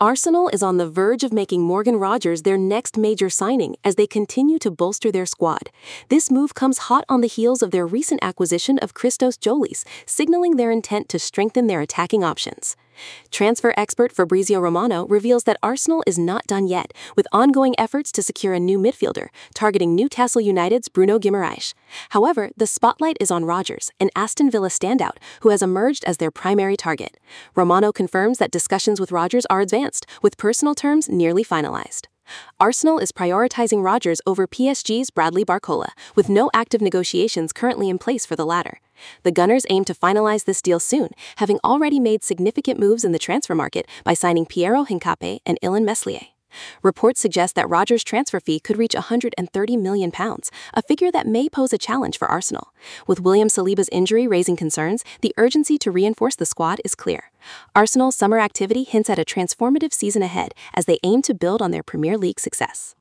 Arsenal is on the verge of making Morgan Rogers their next major signing as they continue to bolster their squad. This move comes hot on the heels of their recent acquisition of Christos Jolis, signaling their intent to strengthen their attacking options. Transfer expert Fabrizio Romano reveals that Arsenal is not done yet, with ongoing efforts to secure a new midfielder, targeting Newcastle United's Bruno Guimaraes. However, the spotlight is on Rogers, an Aston Villa standout, who has emerged as their primary target. Romano confirms that discussions with Rogers are advanced, with personal terms nearly finalized. Arsenal is prioritizing Rogers over PSG's Bradley Barcola, with no active negotiations currently in place for the latter. The Gunners aim to finalize this deal soon, having already made significant moves in the transfer market by signing Piero Hincapié and Illan Meslier. Reports suggest that Rogers' transfer fee could reach £130 million, a figure that may pose a challenge for Arsenal. With William Saliba's injury raising concerns, the urgency to reinforce the squad is clear. Arsenal's summer activity hints at a transformative season ahead as they aim to build on their Premier League success.